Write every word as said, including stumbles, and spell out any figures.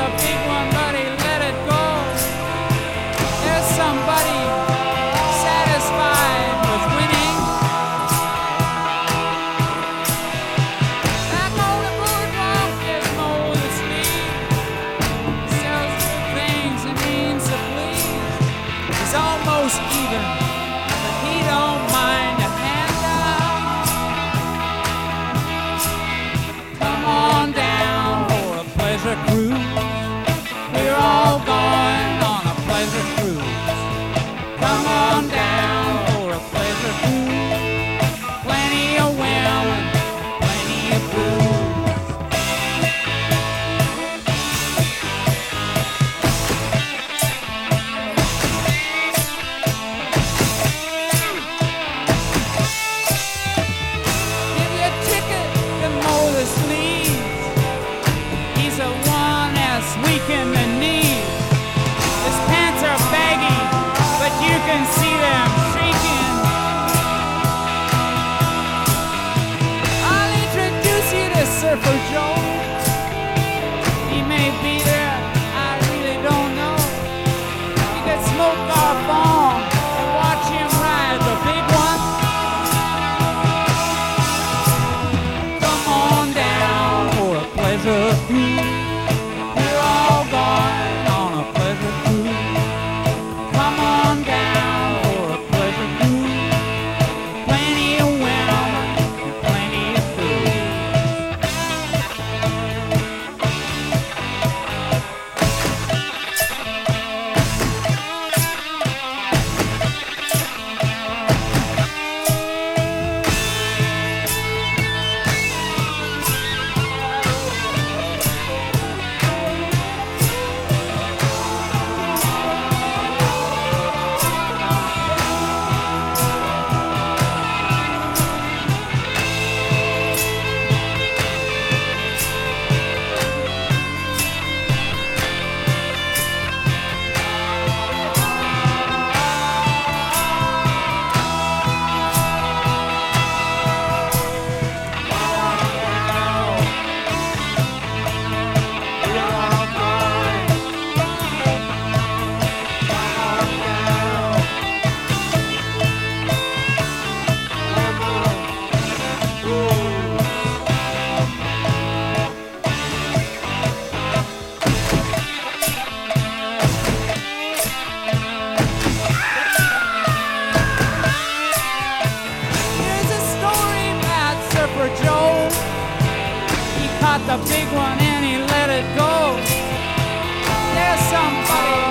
the big one, but he let it go. There's somebody satisfied with winning. That motor boardwalk is Moses Lee. He sells good things and means to please. He's almost even, but he don't mind a handout. Come on down for a pleasure cruise. We're all going on a pleasure cruise. Come on down for a pleasure cruise. Plenty of women, plenty of booze. Give you a ticket to Moses Lee. He's the one that's weak in the knees. His pants are baggy, but you can see them shaking. I'll introduce you to Surfer Joe. He may be there, I really don't know. You could smoke our bomb and watch him ride the big one. Come on down for a pleasure cruise. We're all going on a pleasure cruise. Come on down for a pleasure cruise. Plenty of women and plenty of booze. Here's a story about Surfer Joe. He caught the big one and he let it go. There's somebody